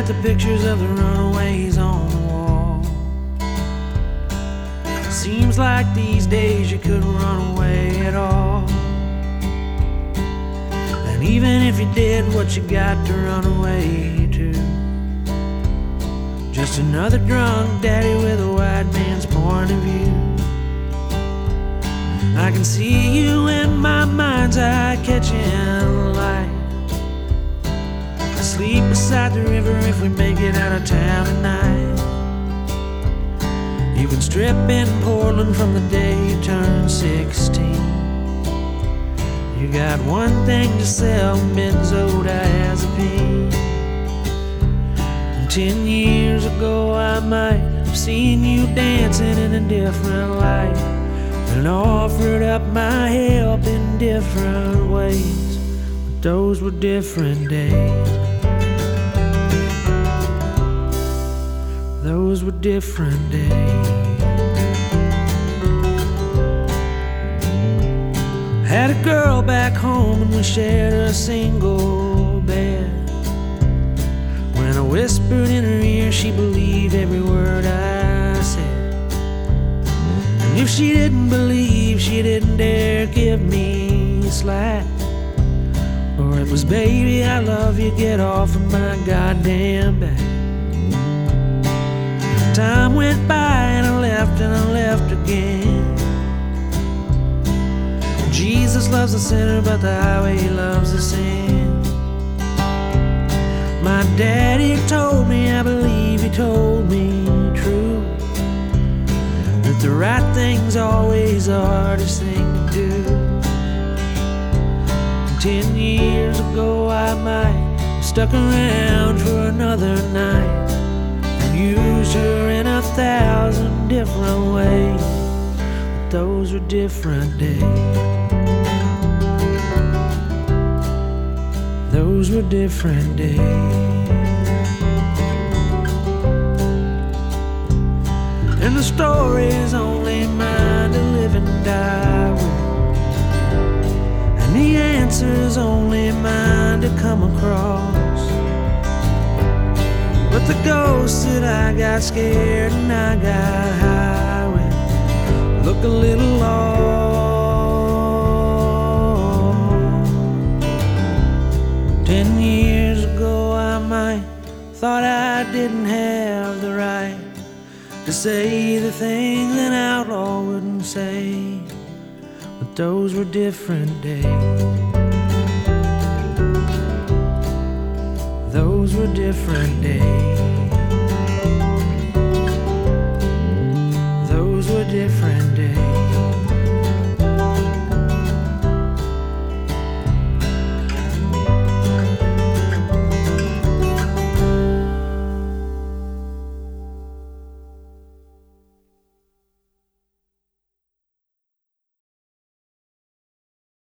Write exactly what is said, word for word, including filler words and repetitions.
the pictures of the runaways on the wall. Seems like these days you couldn't run away at all. And even if you did, what you got to run away to? Just another drunk daddy with a white man's point of view. I can see you in my mind's eye catching light, asleep beside the river if we make it out of town tonight. You've been stripping Portland from the day you turned sixteen. You got one thing to sell, benzodiazepine. And ten years ago I might have seen you dancing in a different light and offered up my help in different ways. But those were different days. Those were different days. Had a girl back home and we shared a single bed. When I whispered in her ear, she believed every word I said. And if she didn't believe, she didn't dare give me slack. Or it was, baby, I love you, get off of my goddamn back. Time went by and I left and I left again. Jesus loves the sinner, but the highway loves the sin. My daddy told me, I believe he told me true, that the right thing's always the hardest thing to do. And ten years ago I might have stuck around for another night and used her in a thousand different ways. But those were different days. Those were different days. And the story's only mine to live and die with, and the answer's only mine to come across. But the ghosts that I got scared and I got high with look a little lost. Ten years ago I might thought I didn't have the right to say the things an outlaw wouldn't say. But those were different days. Those were different days.